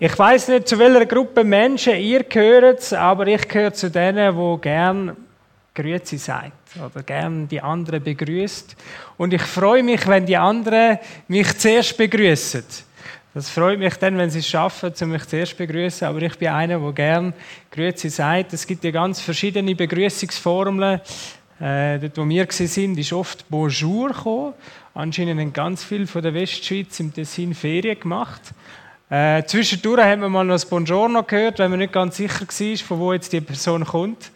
Ich weiss nicht, zu welcher Gruppe Menschen ihr gehört, aber ich gehöre zu denen, die gerne Grüezi sagt oder gerne die anderen begrüßt. Und ich freue mich, wenn die anderen mich zuerst begrüßen. Das freut mich dann, wenn sie es schaffen, mich zuerst zu begrüßen. Aber ich bin einer, der gerne Grüezi sagt. Es gibt ja ganz verschiedene Begrüßungsformeln. Dort, wo wir waren, ist oft Bonjour gekommen. Anscheinend haben ganz viele von der Westschweiz im Tessin Ferien gemacht. Zwischendurch haben wir mal noch das Buongiorno gehört, weil man nicht ganz sicher war, von wo jetzt die Person kommt.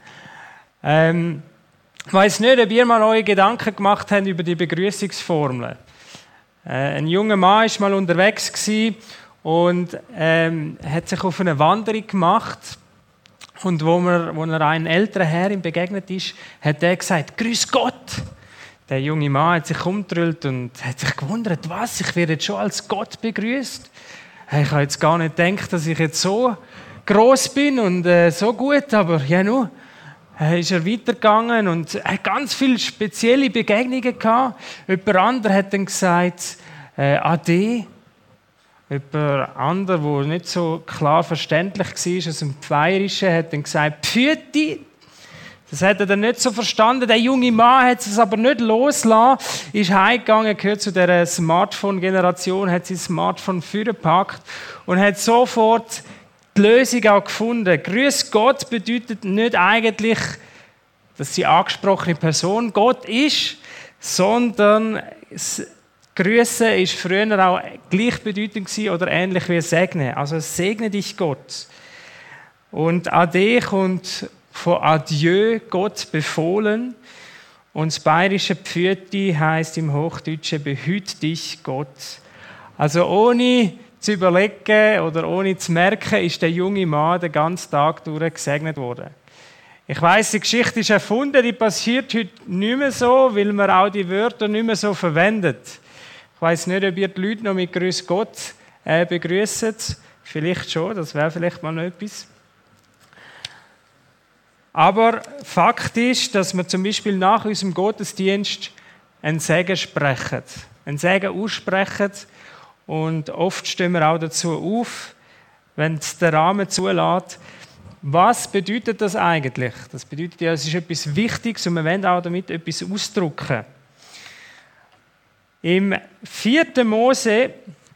Ich weiss nicht, ob ihr mal eure Gedanken gemacht habt über die Begrüßungsformeln. Ein junger Mann war mal unterwegs und hat sich auf eine Wanderung gemacht. Und wo er einem älteren Herrn begegnet ist, hat er gesagt, «Grüß Gott!» Der junge Mann hat sich umgedreht und hat sich gewundert, was, ich werde jetzt schon als Gott begrüßt. Ich habe jetzt gar nicht gedacht, dass ich jetzt so gross bin und so gut, aber ja nur. Ist er weitergegangen und hat ganz viele spezielle Begegnungen gehabt. Jemand anderer hat dann gesagt, Ade. Jemand anderer, der nicht so klar verständlich war, aus dem Bayerischen, hat dann gesagt, Pfüti. Das hat er dann nicht so verstanden. Der junge Mann hat es aber nicht losgelassen, ist heimgegangen, gehört zu dieser Smartphone-Generation, hat sein Smartphone vorgepackt und hat sofort die Lösung auch gefunden. Grüß Gott bedeutet nicht eigentlich, dass die angesprochene Person Gott ist, sondern Grüßen ist früher auch gleichbedeutend oder ähnlich wie Segnen. Also segne dich Gott. Und Ade kommt von Adieu, Gott befohlen. Und das bayerische Pfüti heisst im Hochdeutschen behüt dich Gott. Also ohne zu überlegen oder ohne zu merken, ist der junge Mann den ganzen Tag durch gesegnet worden. Ich weiss, die Geschichte ist erfunden, die passiert heute nicht mehr so, weil man auch die Wörter nicht mehr so verwendet. Ich weiss nicht, ob ihr die Leute noch mit Grüß Gott begrüßt. Vielleicht schon, das wäre vielleicht mal noch etwas. Aber Fakt ist, dass wir zum Beispiel nach unserem Gottesdienst einen Segen sprechen. Einen Segen aussprechen. Und oft stehen wir auch dazu auf, wenn es der Rahmen zulässt. Was bedeutet das eigentlich? Das bedeutet ja, es ist etwas Wichtiges und wir wollen auch damit etwas ausdrücken. Im 4. Mose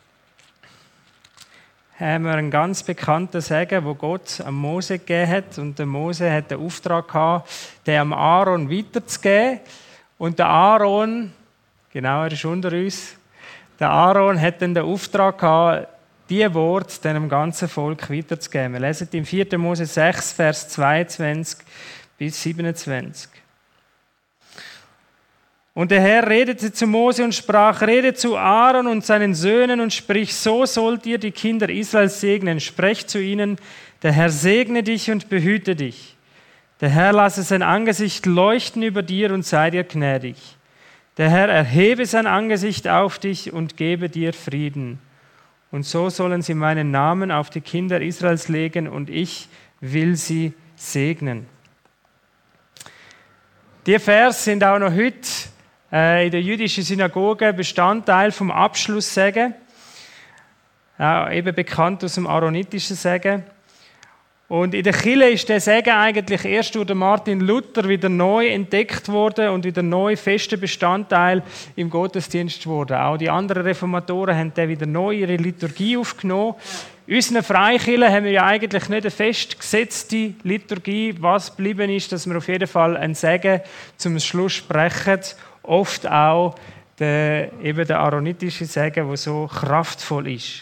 haben wir einen ganz bekannten Segen, wo Gott am Mose gegeben hat. Und der Mose hat den Auftrag gehabt, den am Aaron weiterzugeben. Und der Aaron, genau, er ist unter uns, der Aaron hat dann den Auftrag gehabt, diese Worte dem ganzen Volk weiterzugeben. Wir lesen im 4. Mose 6, Vers 22 bis 27. Und der Herr redete zu Mose und sprach, rede zu Aaron und seinen Söhnen und sprich, so sollt ihr die Kinder Israels segnen. Sprecht zu ihnen, der Herr segne dich und behüte dich. Der Herr lasse sein Angesicht leuchten über dir und sei dir gnädig. Der Herr erhebe sein Angesicht auf dich und gebe dir Frieden. Und so sollen sie meinen Namen auf die Kinder Israels legen und ich will sie segnen. Die Vers sind auch noch heute in der jüdischen Synagoge Bestandteil vom Abschlusssegen, eben bekannt aus dem aaronitischen Segen. Und in der Kirche ist der Segen eigentlich erst durch Martin Luther wieder neu entdeckt worden und wieder neu fester Bestandteil im Gottesdienst geworden. Auch die anderen Reformatoren haben den wieder neu in ihre Liturgie aufgenommen. In unseren Freikirchen haben wir ja eigentlich nicht eine festgesetzte Liturgie. Was geblieben ist, dass wir auf jeden Fall einen Segen zum Schluss sprechen. Oft auch der aaronitische Segen, der so kraftvoll ist.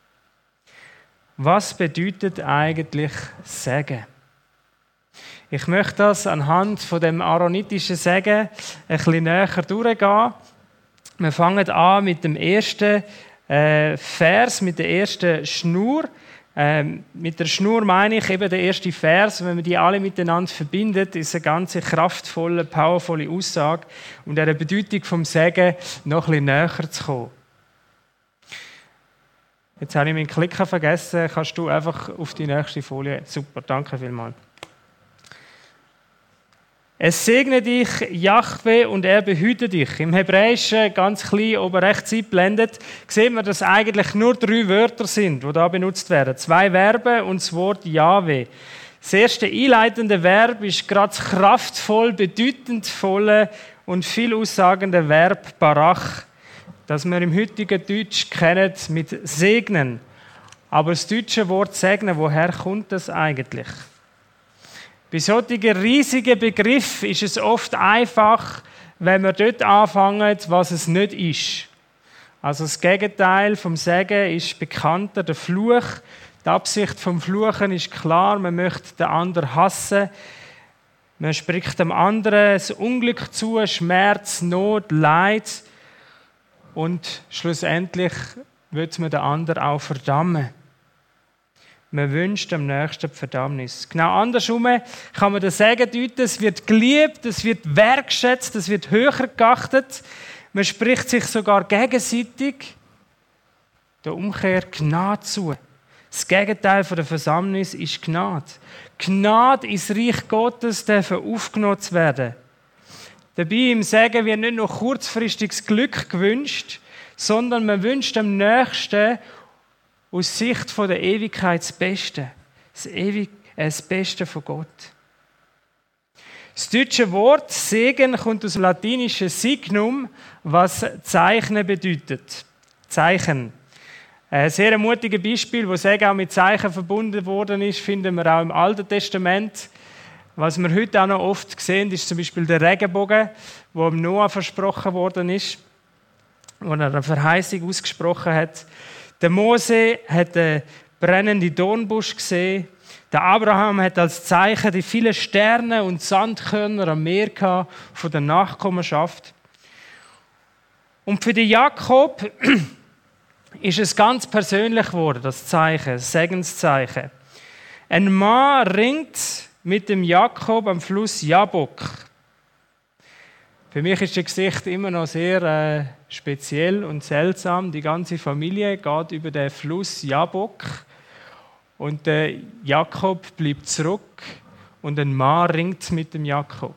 Was bedeutet eigentlich Segen? Ich möchte das anhand von dem aaronitischen Segen ein bisschen näher durchgehen. Wir fangen an mit dem ersten Vers, mit der ersten Schnur. Mit der Schnur meine ich eben der erste Vers. Wenn man die alle miteinander verbindet, ist eine ganz kraftvolle, powervolle Aussage, um dieser Bedeutung vom Segen noch ein bisschen näher zu kommen. Jetzt habe ich meinen Klicker vergessen. Kannst du einfach auf die nächste Folie? Super, danke vielmals. Es segne dich, Jahwe, und er behüte dich. Im Hebräischen, ganz klein, oben rechts eingeblendet, sieht man, dass eigentlich nur 3 Wörter sind, die da benutzt werden. 2 Verben und das Wort Jahwe. Das erste einleitende Verb ist gerade das kraftvoll, bedeutendvolle und viel aussagende Verb Barach, das wir im heutigen Deutsch kennen mit segnen. Aber das deutsche Wort segnen, woher kommt das eigentlich? Bei solchen riesigen Begriffen ist es oft einfach, wenn wir dort anfangen, was es nicht ist. Also das Gegenteil vom Segen ist bekannter, der Fluch. Die Absicht vom Fluchen ist klar, man möchte den anderen hassen. Man spricht dem anderen das Unglück zu, Schmerz, Not, Leid. Und schlussendlich wird man den anderen auch verdammen. Man wünscht dem Nächsten die Verdammnis. Genau andersrum kann man den Segen deuten, es wird geliebt, es wird wertgeschätzt, es wird höher geachtet. Man spricht sich sogar gegenseitig der Umkehr Gnade zu. Das Gegenteil von der Verdammnis ist Gnade. Gnade ins Reich Gottes darf aufgenommen werden. Dabei im Segen wird nicht nur kurzfristiges Glück gewünscht, sondern man wünscht dem Nächsten aus Sicht von der Ewigkeit das Beste. Das Beste von Gott. Das deutsche Wort Segen kommt aus dem latinischen Signum, was Zeichnen bedeutet. Zeichen. Ein sehr mutiges Beispiel, wo Segen auch mit Zeichen verbunden worden ist, finden wir auch im Alten Testament. Was wir heute auch noch oft sehen, ist zum Beispiel der Regenbogen, der Noah versprochen worden ist, wo er eine Verheißung ausgesprochen hat. Der Mose hat den brennenden Dornbusch gesehen. Der Abraham hat als Zeichen die vielen Sterne und Sandkörner am Meer gehabt von der Nachkommenschaft. Und für den Jakob ist es ganz persönlich geworden, das Zeichen, das Segenszeichen. Ein Mann ringt mit dem Jakob am Fluss Jabok. Für mich ist das Gesicht immer noch sehr speziell und seltsam. Die ganze Familie geht über den Fluss Jabok und der Jakob bleibt zurück und ein Mann ringt mit dem Jakob.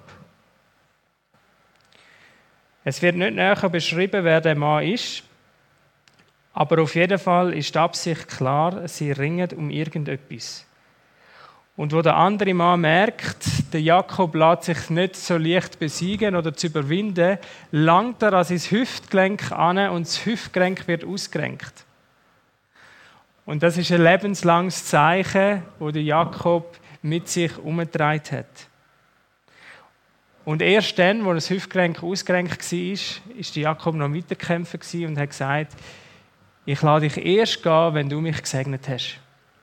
Es wird nicht näher beschrieben, wer der Mann ist, aber auf jeden Fall ist die Absicht klar, sie ringen um irgendetwas. Und wo der andere Mann merkt, der Jakob lässt sich nicht so leicht besiegen oder zu überwinden, langt er an sein Hüftgelenk an und das Hüftgelenk wird ausgerenkt. Und das ist ein lebenslanges Zeichen, das der Jakob mit sich umgetragen hat. Und erst dann, als das Hüftgelenk ausgerenkt war, ist der Jakob noch weiterkämpfen und hat gesagt, ich lasse dich erst gehen, wenn du mich gesegnet hast.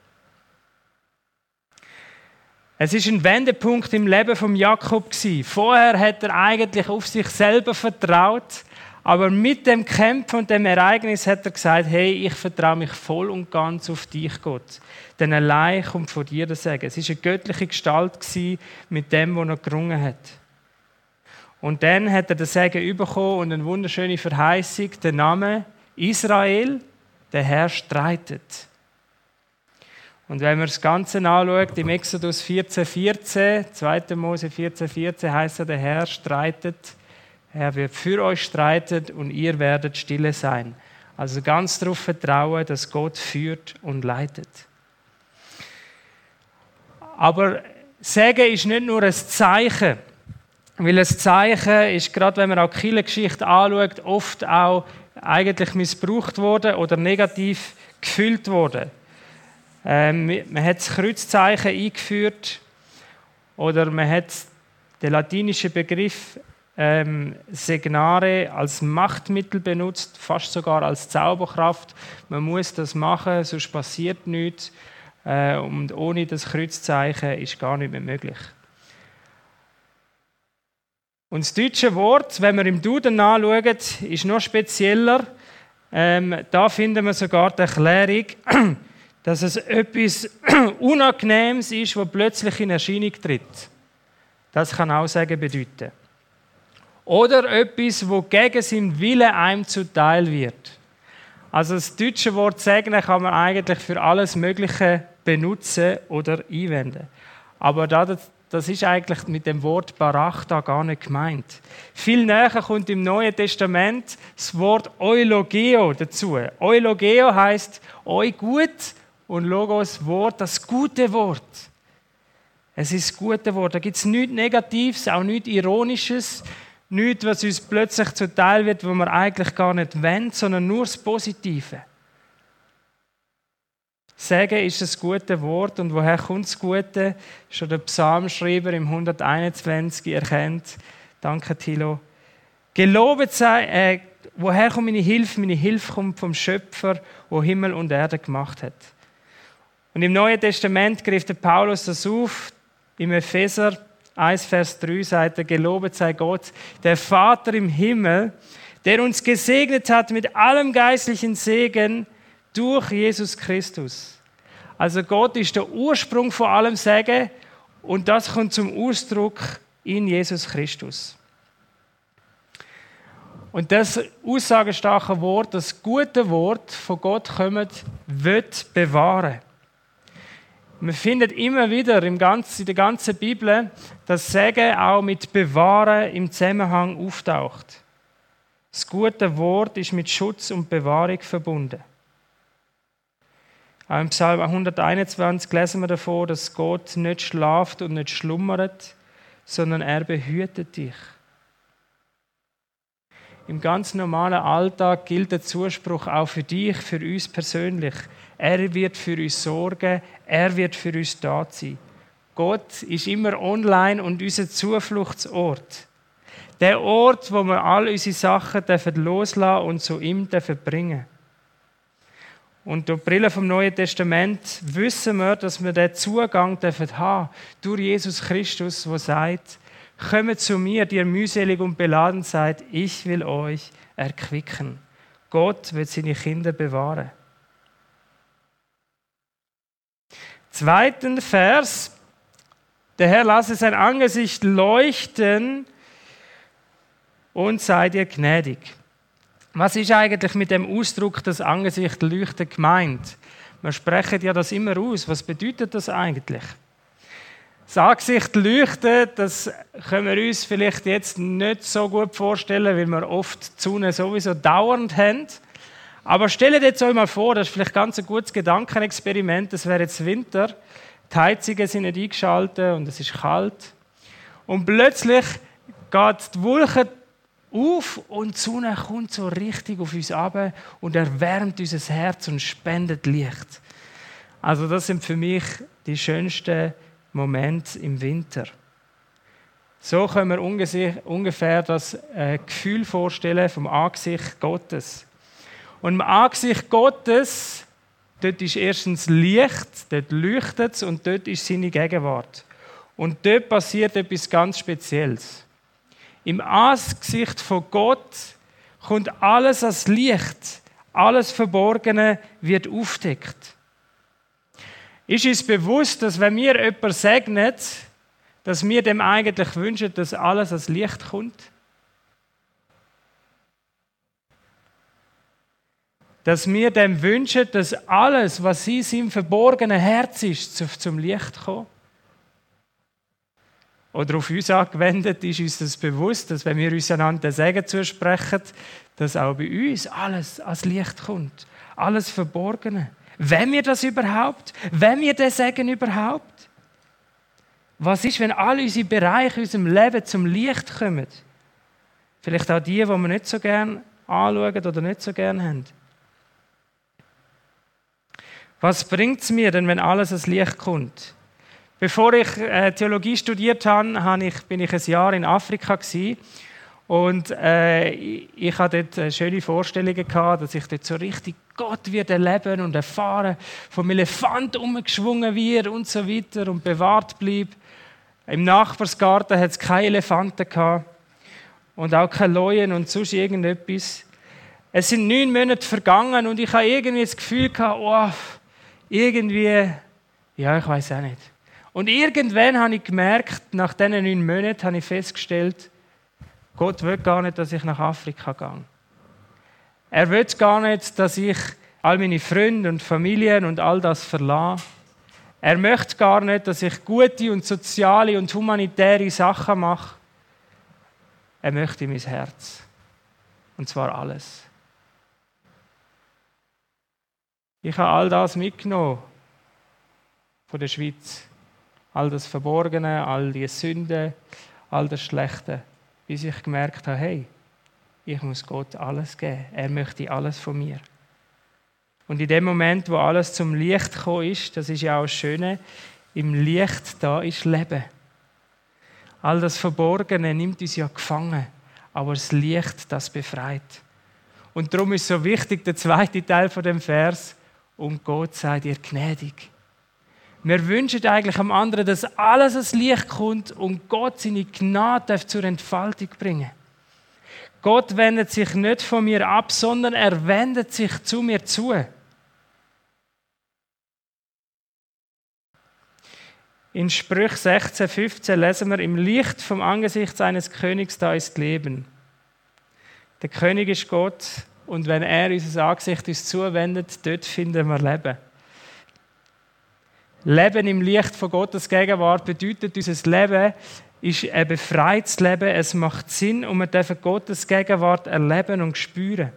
Es ist ein Wendepunkt im Leben von Jakob gewesen. Vorher hat er eigentlich auf sich selber vertraut, aber mit dem Kämpfen und dem Ereignis hat er gesagt, hey, ich vertraue mich voll und ganz auf dich, Gott. Denn allein kommt von dir der Segen. Es war eine göttliche Gestalt gewesen, mit dem, was er gerungen hat. Und dann hat er den Segen bekommen und eine wunderschöne Verheißung, der Name Israel, der Herr streitet. Und wenn man das Ganze anschaut, im Exodus 14,14, 2. Mose 14,14 heisst es, der Herr streitet, er wird für euch streiten und ihr werdet stille sein. Also ganz darauf vertrauen, dass Gott führt und leitet. Aber Segen ist nicht nur ein Zeichen, weil ein Zeichen ist, gerade wenn man auch die Kirchengeschichte anschaut, oft auch eigentlich missbraucht worden oder negativ gefüllt worden. Man hat das Kreuzzeichen eingeführt oder man hat den latinischen Begriff Segnare als Machtmittel benutzt, fast sogar als Zauberkraft. Man muss das machen, sonst passiert nichts. Und ohne das Kreuzzeichen ist gar nicht mehr möglich. Und das deutsche Wort, wenn wir im Duden anschauen, ist noch spezieller. Da finden wir sogar die Erklärung, dass es etwas Unangenehmes ist, das plötzlich in Erscheinung tritt. Das kann auch Segen bedeuten. Oder etwas, das gegen seinen Willen einem zuteil wird. Also das deutsche Wort segnen kann man eigentlich für alles Mögliche benutzen oder einwenden. Aber das ist eigentlich mit dem Wort Barachta gar nicht gemeint. Viel näher kommt im Neuen Testament das Wort Eulogeo dazu. Eulogeo heisst «eu gut» und Logos Wort, das gute Wort. Es ist das gute Wort. Da gibt es nichts Negatives, auch nichts Ironisches, nichts, was uns plötzlich zuteil wird, wo wir eigentlich gar nicht wollen, sondern nur das Positive. Sagen ist das gute Wort. Und woher kommt das Gute? Schon der Psalmschreiber im 121 erkennt. Danke, Thilo. Gelobet sei, woher kommt meine Hilfe? Meine Hilfe kommt vom Schöpfer, der Himmel und Erde gemacht hat. Und im Neuen Testament greift der Paulus das auf. Im Epheser 1, Vers 3 sagt er, gelobet sei Gott, der Vater im Himmel, der uns gesegnet hat mit allem geistlichen Segen durch Jesus Christus. Also Gott ist der Ursprung von allem Segen und das kommt zum Ausdruck in Jesus Christus. Und das aussagenstarke Wort, das gute Wort von Gott kommt, wird bewahren. Man findet immer wieder in der ganzen Bibel, dass Segen auch mit Bewahren im Zusammenhang auftaucht. Das gute Wort ist mit Schutz und Bewahrung verbunden. Auch im Psalm 121 lesen wir davon, dass Gott nicht schlaft und nicht schlummert, sondern er behütet dich. Im ganz normalen Alltag gilt der Zuspruch auch für dich, für uns persönlich. Er wird für uns sorgen, er wird für uns da sein. Gott ist immer online und unser Zufluchtsort. Der Ort, wo wir all unsere Sachen loslassen und zu ihm bringen. Und durch die Brille vom Neuen Testament wissen wir, dass wir den Zugang haben durch Jesus Christus, der sagt, kommt zu mir, die ihr mühselig und beladen seid, ich will euch erquicken. Gott wird seine Kinder bewahren. Zweiten Vers, der Herr lasse sein Angesicht leuchten und sei dir gnädig. Was ist eigentlich mit dem Ausdruck, das Angesicht leuchtet, gemeint? Wir sprechen ja das immer aus. Was bedeutet das eigentlich? Das Angesicht leuchtet, das können wir uns vielleicht jetzt nicht so gut vorstellen, weil wir oft die Sonne sowieso dauernd haben. Aber stellt jetzt euch mal vor, das ist vielleicht ganz ein gutes Gedankenexperiment, es wäre jetzt Winter, die Heizungen sind nicht eingeschaltet und es ist kalt. Und plötzlich geht die Wolke auf und die Sonne kommt so richtig auf uns runter und erwärmt unser Herz und spendet Licht. Also das sind für mich die schönsten Momente im Winter. So können wir ungefähr das Gefühl vorstellen vom Angesicht Gottes. Und im Angesicht Gottes, dort ist erstens Licht, dort leuchtet es und dort ist seine Gegenwart. Und dort passiert etwas ganz Spezielles. Im Angesicht von Gott kommt alles als Licht, alles Verborgene wird aufdeckt. Ist uns bewusst, dass wenn wir jemanden segnen, dass wir dem eigentlich wünschen, dass alles als Licht kommt? Dass wir dem wünschen, dass alles, was in seinem verborgenen Herz ist, zum Licht kommt? Oder auf uns angewendet ist uns das bewusst, dass wenn wir uns einander den Segen zusprechen, dass auch bei uns alles als Licht kommt. Alles Verborgene. Wenn wir das überhaupt? Wenn wir den Segen überhaupt? Was ist, wenn all unsere Bereiche in unserem Leben zum Licht kommen? Vielleicht auch die wir nicht so gerne anschauen oder nicht so gerne haben. Was bringt es mir denn, wenn alles als Licht kommt? Bevor ich Theologie studiert habe, bin ich ein Jahr in Afrika gewesen. Und ich hatte dort schöne Vorstellungen gehabt, dass ich dort so richtig Gott wird erleben und erfahren, vom Elefant umgeschwungen wird und so weiter und bewahrt bleibt. Im Nachbarsgarten hat es keine Elefanten gehabt und auch keine Leuen und sonst irgendetwas. Es sind 9 Monate vergangen und ich habe irgendwie das Gefühl gehabt, irgendwie, ja, ich weiß auch nicht. Und irgendwann habe ich gemerkt, nach diesen 9 Monaten habe ich festgestellt, Gott will gar nicht, dass ich nach Afrika gehe. Er will gar nicht, dass ich all meine Freunde und Familien und all das verlasse. Er möchte gar nicht, dass ich gute und soziale und humanitäre Sachen mache. Er möchte mein Herz. Und zwar alles. Ich habe all das mitgenommen von der Schweiz. All das Verborgene, all die Sünden, all das Schlechte. Bis ich gemerkt habe, hey, ich muss Gott alles geben. Er möchte alles von mir. Und in dem Moment, wo alles zum Licht gekommen ist, das ist ja auch das Schöne, im Licht da ist Leben. All das Verborgene nimmt uns ja gefangen, aber das Licht, das befreit. Und darum ist so wichtig, der zweite Teil von dem Vers, und Gott sei dir gnädig. Wir wünschen eigentlich am anderen, dass alles ans Licht kommt und Gott seine Gnade zur Entfaltung bringen. Gott wendet sich nicht von mir ab, sondern er wendet sich zu mir zu. In Sprüche 16,15 lesen wir, im Licht vom Angesicht eines Königs, da ist Leben. Der König ist Gott und wenn er unser Angesicht uns zuwendet, dort finden wir Leben. Leben im Licht von Gottes Gegenwart bedeutet, unser Leben ist ein befreites Leben, es macht Sinn und wir dürfen Gottes Gegenwart erleben und spüren.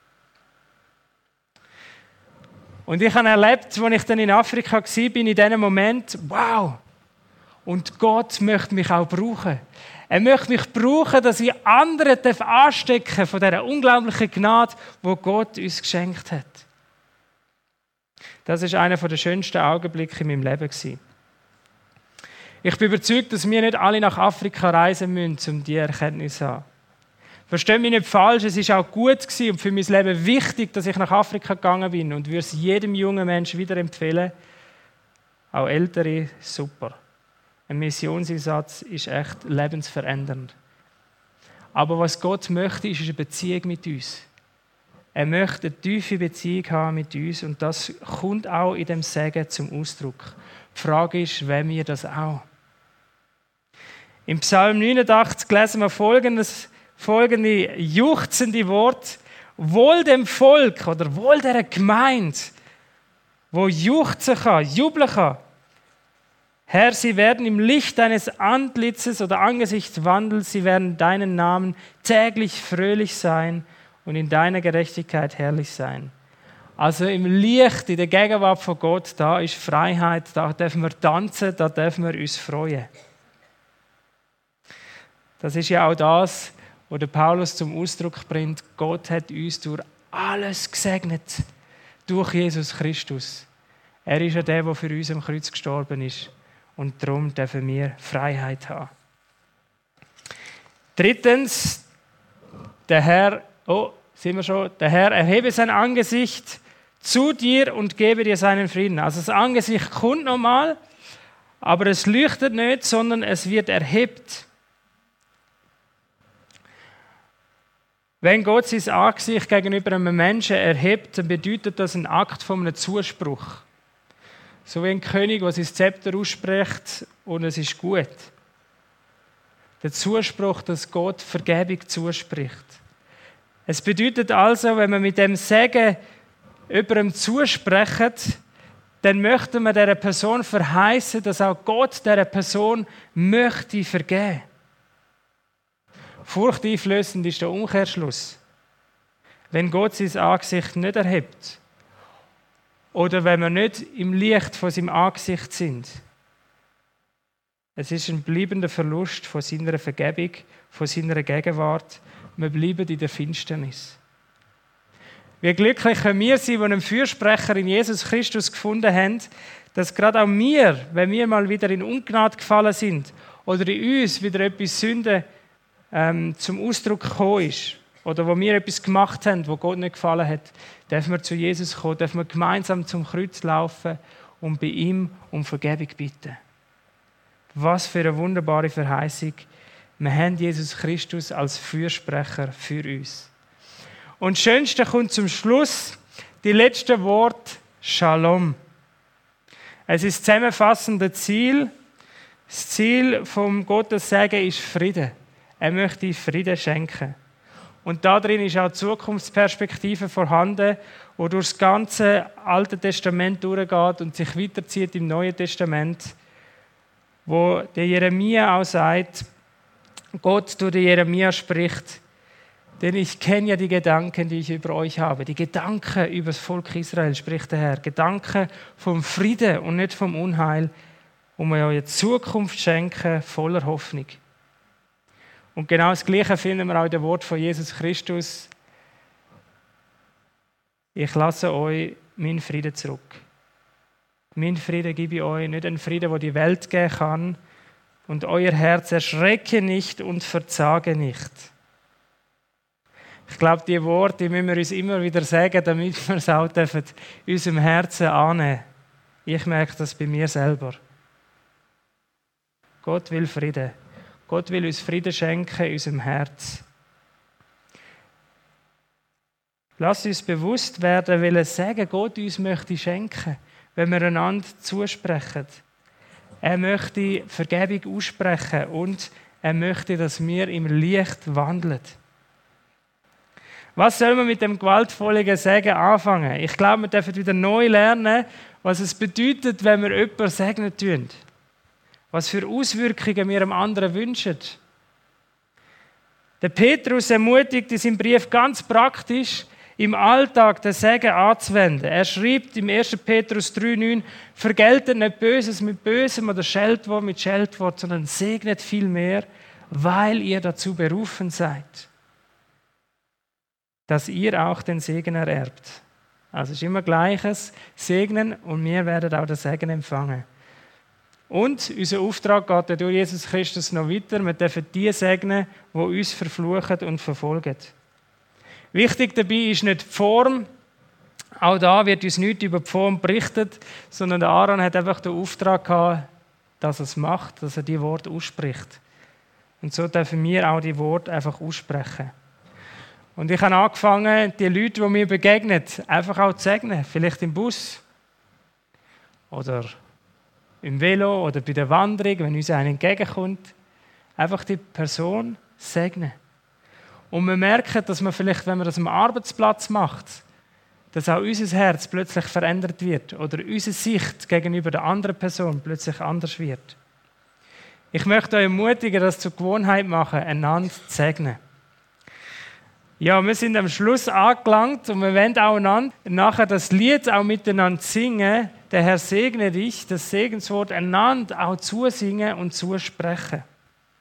Und ich habe erlebt, als ich dann in Afrika war, bin in diesem Moment, wow! Und Gott möchte mich auch brauchen. Er möchte mich brauchen, dass ich andere anstecken von dieser unglaublichen Gnade, die Gott uns geschenkt hat. Das war einer der schönsten Augenblicke in meinem Leben. Ich bin überzeugt, dass wir nicht alle nach Afrika reisen müssen, um diese Erkenntnis zu haben. Versteht mich nicht falsch, es war auch gut und für mein Leben wichtig, dass ich nach Afrika gegangen bin und würde es jedem jungen Menschen wieder empfehlen. Auch Ältere, super. Ein Missionseinsatz ist echt lebensverändernd. Aber was Gott möchte, ist eine Beziehung mit uns. Er möchte eine tiefe Beziehung haben mit uns und das kommt auch in dem Segen zum Ausdruck. Die Frage ist, wollen wir das auch? Im Psalm 89 lesen wir folgende juchzende Wort: Wohl dem Volk oder wohl der Gemeinde, wo juchzen kann, jubeln kann. Herr, sie werden im Licht deines Antlitzes oder Angesichts wandeln, sie werden deinen Namen täglich fröhlich sein und in deiner Gerechtigkeit herrlich sein. Also im Licht, in der Gegenwart von Gott, da ist Freiheit, da dürfen wir tanzen, da dürfen wir uns freuen. Das ist ja auch das, was der Paulus zum Ausdruck bringt. Gott hat uns durch alles gesegnet, durch Jesus Christus. Er ist ja der, der für uns am Kreuz gestorben ist. Und darum dürfen wir Freiheit haben. Drittens, der Herr erhebe sein Angesicht zu dir und gebe dir seinen Frieden. Also das Angesicht kommt nochmal, aber es leuchtet nicht, sondern es wird erhebt. Wenn Gott sein Angesicht gegenüber einem Menschen erhebt, dann bedeutet das ein Akt von einem Zuspruch. So wie ein König, der sein Zepter ausspricht und es ist gut. Der Zuspruch, dass Gott Vergebung zuspricht. Es bedeutet also, wenn wir mit dem Segen jemandem zusprechen, dann möchten wir dieser Person verheißen, dass auch Gott dieser Person möchte vergeben. Furchteinflößend ist der Umkehrschluss. Wenn Gott sein Angesicht nicht erhebt, oder wenn wir nicht im Licht von seinem Angesicht sind. Es ist ein bleibender Verlust von seiner Vergebung, von seiner Gegenwart. Wir bleiben in der Finsternis. Wie glücklich können wir sein, die einen Fürsprecher in Jesus Christus gefunden haben, dass gerade auch wir, wenn wir mal wieder in Ungnade gefallen sind oder in uns wieder etwas Sünde zum Ausdruck gekommen ist, oder wo wir etwas gemacht haben, wo Gott nicht gefallen hat, dürfen wir zu Jesus kommen, dürfen wir gemeinsam zum Kreuz laufen und bei ihm um Vergebung bitten. Was für eine wunderbare Verheißung. Wir haben Jesus Christus als Fürsprecher für uns. Und das Schönste kommt zum Schluss, die letzten Worte, Shalom. Es ist das zusammenfassende Ziel. Das Ziel vom Gottes Segen ist Frieden. Er möchte Frieden schenken. Und da drin ist auch die Zukunftsperspektive vorhanden, die durch das ganze Alte Testament durchgeht und sich weiterzieht im Neuen Testament, wo der Jeremia auch sagt, Gott durch den Jeremia spricht, denn ich kenne ja die Gedanken, die ich über euch habe. Die Gedanken über das Volk Israel, spricht der Herr. Gedanken vom Frieden und nicht vom Unheil, um euch eine Zukunft schenken, voller Hoffnung. Und genau das Gleiche finden wir auch in dem Wort von Jesus Christus. Ich lasse euch meinen Frieden zurück. Meinen Frieden gebe ich euch, nicht einen Frieden, den die Welt geben kann. Und euer Herz erschrecke nicht und verzage nicht. Ich glaube, diese Worte müssen wir uns immer wieder sagen, damit wir es auch in unserem Herzen annehmen. Ich merke das bei mir selber. Gott will Frieden. Gott will uns Frieden schenken in unserem Herz. Lass uns bewusst werden, welches Segen Gott uns möchte schenken, wenn wir einander zusprechen. Er möchte Vergebung aussprechen und er möchte, dass wir im Licht wandeln. Was soll man mit dem gewaltvollen Segen anfangen? Ich glaube, wir dürfen wieder neu lernen, was es bedeutet, wenn wir jemanden segnen tun. Was für Auswirkungen wir dem anderen wünschen. Der Petrus ermutigt in seinem Brief ganz praktisch, im Alltag den Segen anzuwenden. Er schreibt im 1. Petrus 3,9, vergeltet nicht Böses mit Bösem oder Scheltwort mit Scheltwort, sondern segnet vielmehr, weil ihr dazu berufen seid, dass ihr auch den Segen ererbt. Also es ist immer Gleiches, segnen und wir werden auch den Segen empfangen. Und unser Auftrag geht ja durch Jesus Christus noch weiter. Wir dürfen die segnen, die uns verfluchen und verfolgen. Wichtig dabei ist nicht die Form. Auch da wird uns nichts über die Form berichtet, sondern der Aaron hat einfach den Auftrag gehabt, dass er es macht, dass er die Worte ausspricht. Und so dürfen wir auch die Worte einfach aussprechen. Und ich habe angefangen, die Leute, die mir begegnen, einfach auch zu segnen. Vielleicht im Bus oder im Velo oder bei der Wanderung, wenn uns einer entgegenkommt. Einfach die Person segnen. Und wir merken, dass man vielleicht, wenn man das am Arbeitsplatz macht, dass auch unser Herz plötzlich verändert wird oder unsere Sicht gegenüber der anderen Person plötzlich anders wird. Ich möchte euch ermutigen, das zur Gewohnheit machen, einander zu segnen. Ja, wir sind am Schluss angelangt und wir wollen auch nachher das Lied auch miteinander singen. Der Herr segne dich, das Segenswort einander auch zusingen und zusprechen.